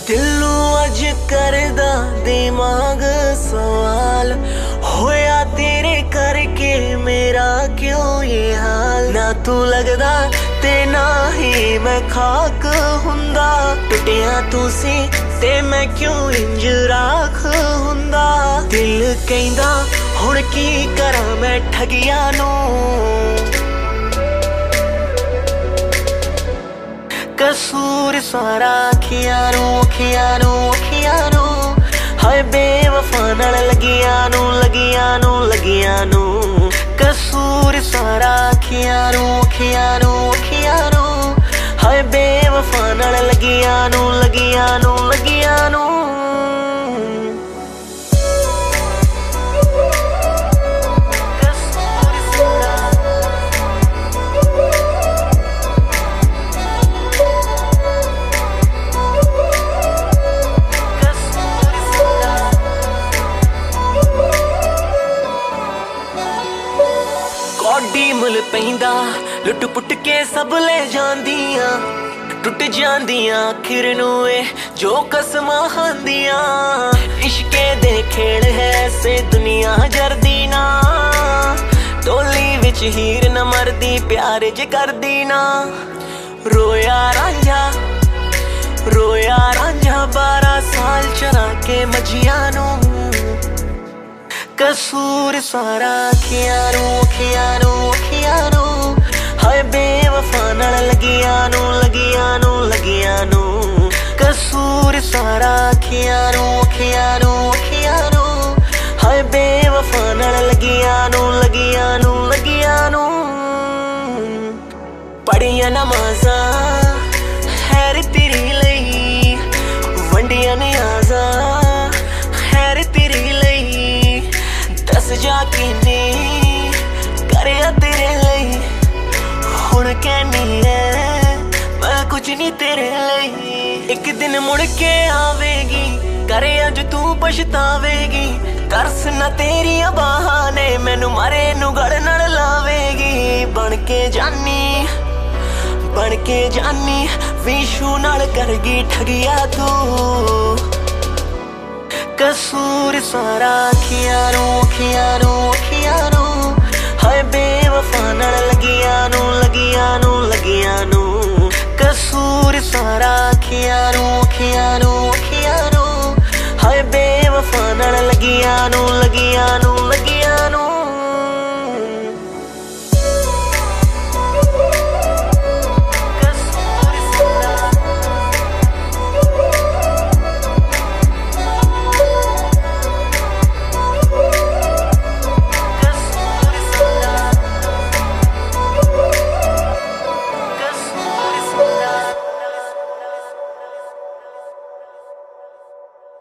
दिलू अज करदा दिमाग सवाल, होया तेरे करके मेरा क्यों ये हाल। ना तू लगदा ते ना ही मैं खाक हुंदा, टुटिया तू सी ते मैं क्यों इंज राख हुंदा। दिल कहंदा हुण की करा मैं ठगिया नू, कसूर सारा अखियां नू हाय बेवफा नाल लगिया नू। कसूर सारा अखियां नू हाय बेवफा नाल लगिया नू। कौडी मुल पैंदा लुट पुट के सब ले जांदियां, टुट जांदियां आखिर नू जो कसमां खांदियां। इश्के दे खेल है से दुनिया जरदी ना, टोली विच हीर न मरदी प्यार ज करदी ना। रोया रांझा 12 साल चरा के मजिया नू। कसूर सारा अखियां नू हाय बेवफा नाल लगिया नू। कसूर सारा अखियां नू हाय बेवफा नाल लगिया नू। पढ़िया नमाज़ां हैर तेरी लई, वंडिया नियाज़ां हैर तेरी लई। दस जा किने करिया तेरे लई, हुण कहनी है मैं कुछ नहीं तेरे लई। एक दिन मुड़ के आवेगी करे अज तू पछतावेगी, तरस ना तेरी बाहां ने मैनू मारे नू गड़ नाल लावेगी। बन के जानी विशू नाल करगी ठगिया तू। कसूर सारा अखियां नू